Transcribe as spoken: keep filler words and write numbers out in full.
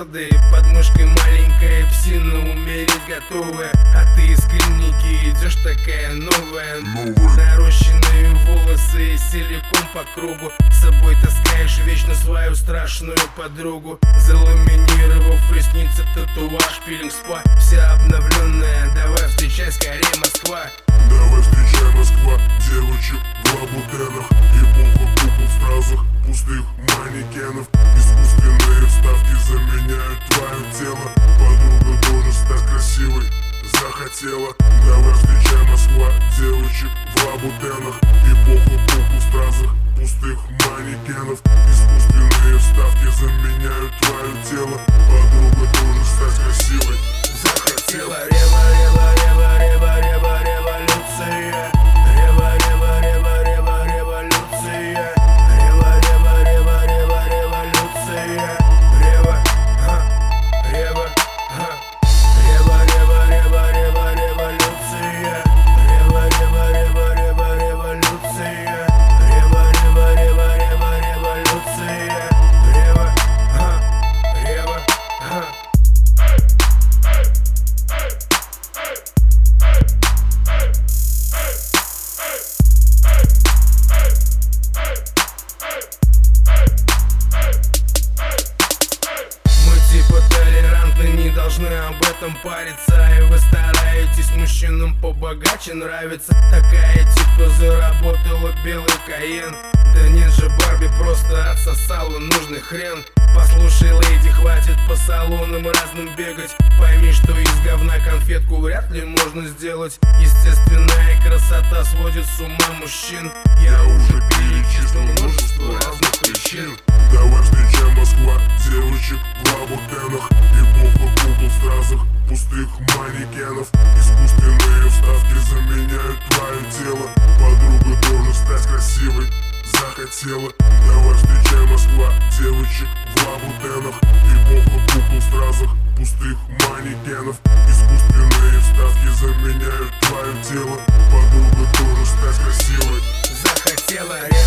гордой, под мышкой маленькая псина умереть готовая. А ты из клиники идешь такая новая, нарощенные волосы силикон по кругу. С собой таскаешь вечно свою страшную подругу, заламинировав ресницы, татуаж, пилинг, спа. Вся обновленная, давай встречай скорее Москва. Давай встречай Москва, девочек в лабутенах, эпоха кукол в стразах, пустых манекенов. Искусственные вставки заменяют твое тело. Подруга тоже стать красивой захотела. Давай встречай Москва, девочек в лабутенах, эпоха кукол в стразах, пустых манекенов. Искусственные вставки заменяют твое тело. Подруга тоже стать красивой захотела. Рева, рева, рева, рева, рева, революция. Рева, рева, рева, рева, революция. Рева, рева, рева, рева, революция. Рева, ха, рева, ха. Рева, рева, рева, рева, революция. Рева, рева, рева, рева, революция. Рева, рева, рева, рева, революция. Рева, ха, рева, ха. Типа толерантны, не должны об этом париться. И вы стараетесь мужчинам побогаче нравится. Такая типа заработала белый Каен. Да нет же, Барби просто отсосала нужный хрен. Послушай, леди, хватит по салонам разным бегать. Пойми, что из говна конфетку вряд ли можно сделать. Естественная красота сводит с ума мужчин. Я уже перечислил множество разных причин. Давай встречай Москва, девочек в лабутенах, эпоха кукол в стразах, пустых манекенов. Искусственные вставки заменяют твое тело. Подруга тоже стать красивой захотела. Давай встречай Москва, девочек в лабутенах, эпоха кукол в стразах, пустых манекенов. Искусственные вставки заменяют твое тело. Подруга тоже стать красивой захотела.